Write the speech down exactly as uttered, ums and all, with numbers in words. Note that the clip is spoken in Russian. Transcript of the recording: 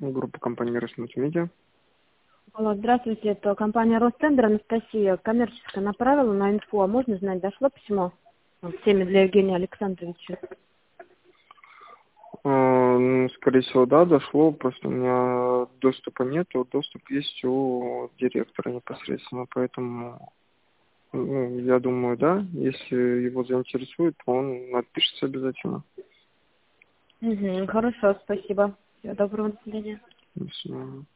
группа компании «Росмультимедиа». Алло, здравствуйте, это компания «Ростендер», Анастасия, коммерческая, направила на инфу. А можно знать, дошло письмо в теме для Евгения Александровича? А, ну, скорее всего, да, дошло, просто у меня доступа нету, доступ есть у директора непосредственно, поэтому, ну, я думаю, да, если его заинтересует, то он отпишется обязательно. Угу, хорошо, спасибо. Всего доброго, до свидания. До свидания.